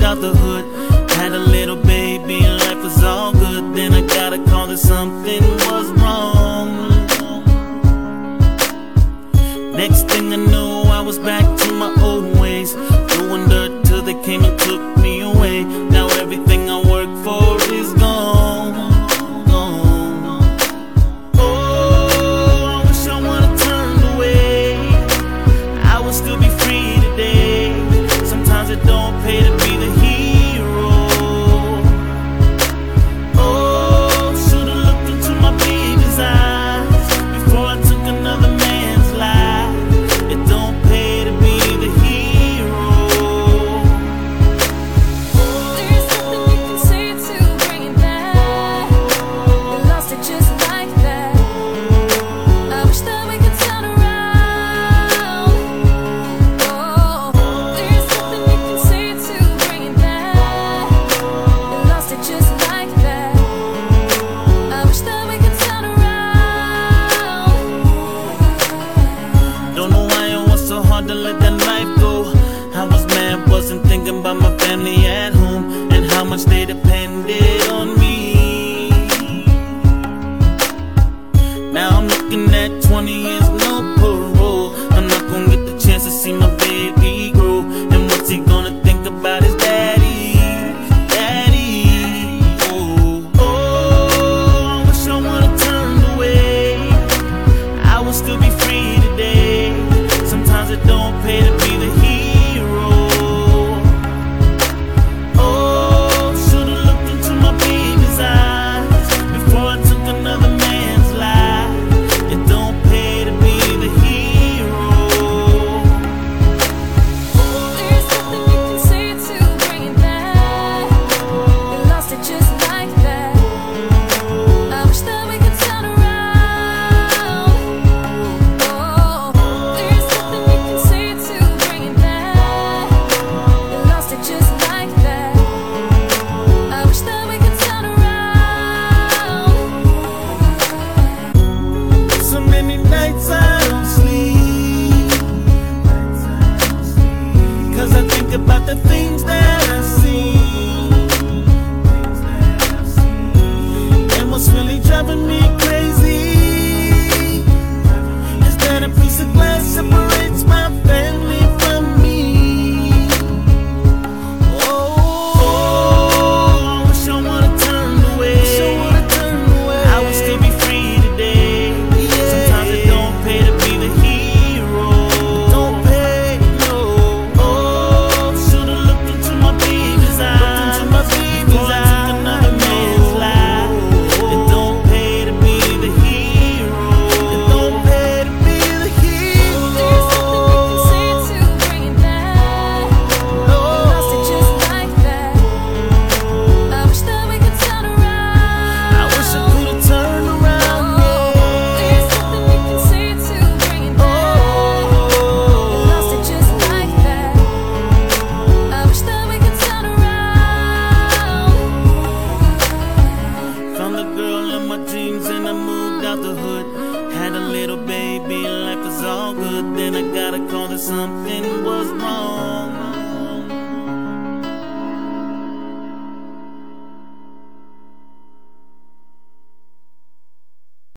out the hood. Had a little baby and life was all good. Then I got a call that something was wrong. Next thing I knew, I was back to my old ways, doing dirt till they came and took me away. Now everything I worked for is gone, gone. Oh, I wish I would've turned away. I would still be free today. Sometimes it don't pay to be the hero. Oh, should've looked into my baby's eyes before I took another man's life. It don't pay to be the hero. There's nothing you can say to bring it back. You lost it just like that. I wish that we could turn around. Oh, there's nothing you can say to bring it back. You lost it just like that. I wish that we could turn around. Don't know why it was so hard to let that life go. I was mad, wasn't thinking about my family at home and how much they depended